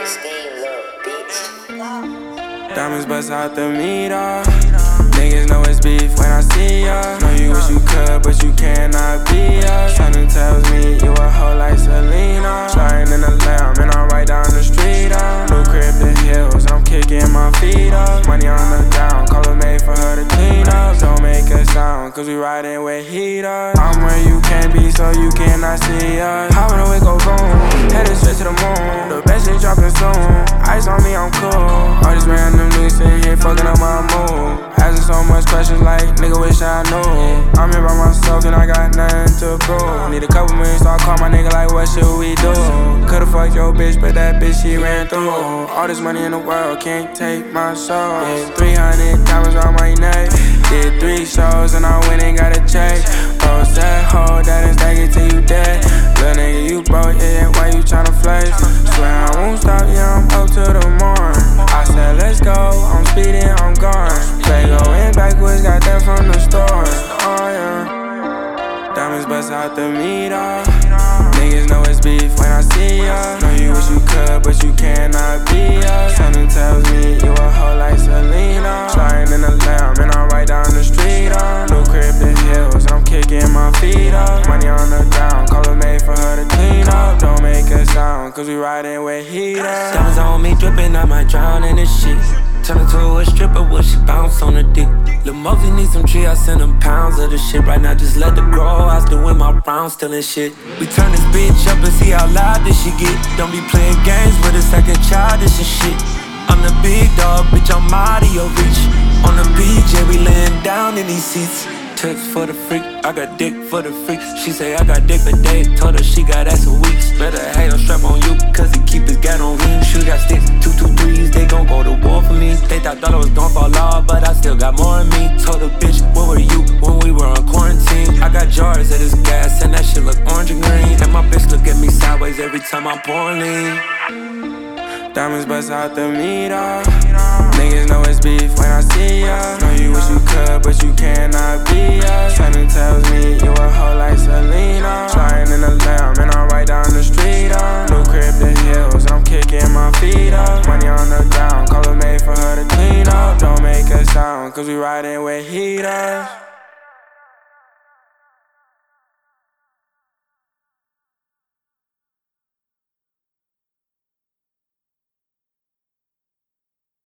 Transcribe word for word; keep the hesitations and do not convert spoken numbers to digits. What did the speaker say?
Scheme, little bitch. Diamonds bust out the meter. Niggas know it's beef when I see ya. Know you wish you could, but you cannot be us. Something tells me you a hoe like Selena. Sliding in the lamb and I'm right down the street up. New crib, the hills, I'm kicking my feet up. Money on the down, call her made for her to clean up. Don't make a sound, cause we riding with heaters. I'm where you can't be, so you cannot see us. How when the wick go boom, headed straight to the moon. The best shit dropping soon, ice on me, I'm cool. All these random niggas sitting here fucking up my mood. Asking so much questions like, nigga wish I knew. I'm here by myself and I got nothing to prove. Need a couple million, so I call my nigga like, what should we do? Could've fucked your bitch, but that bitch she ran through. All this money in the world can't take my soul. Yeah, three hundred diamonds on my neck. Did three shows and I went and got a check. Bro said, hold that and stack it till you dead. Little nigga, you broke, yeah, why you tryna flex? Swear I won't stop, yeah, I'm up to the morn. I said, let's go, I'm speeding, I'm gone. Play going backwards, got that from the store. Oh yeah. Diamonds bust out the meter. Niggas know it's beef when I see ya. Know you wish you could, but you cannot be us. Something tells me you a hoe like Selena. Sliding in the lamb and I'm right down the street up. New crib, the hills, I'm kicking my feet up. Money on the down, call her made for her to clean up. Don't make a sound, cause we riding with heaters. Diamonds on me dripping, I might drown in this shit. Turn into a stripper, will she bounce on the dick? Lil' Mosey need some tree, I send him pounds of the shit. Right now just let it grow, I still win my rounds, stealing shit. We turn this bitch up and see how loud this shit get. Don't be playing games with a second child, this is shit. I'm the big dog, bitch, I'm out of your reach. On the beach, yeah, we laying down in these seats. Text for the freak, I got dick for the freak. She say I got dick for days, told her she got ass for weeks. Better hate a strap on you, cause he keep his gat on me. Shoot got sticks, two, two, threes, they gon' go to war for me. They thought dollar was gon' fall off, but I still got more in me. Told a bitch, where were you when we were on quarantine? I got jars of this gas, and that shit look orange and green. And my bitch look at me sideways every time I'm pouring lean. Diamonds bust out the meter. Niggas know it's beef when I see ya. Know you wish you could, but you cannot be us. Something tells me you a hoe like Selena. Sliding in the lamb and I'm right down the street up. New crib, the hills, I'm kicking my feet up. Money on the ground, call her made for her to clean up. Don't make a sound, cause we riding with heaters.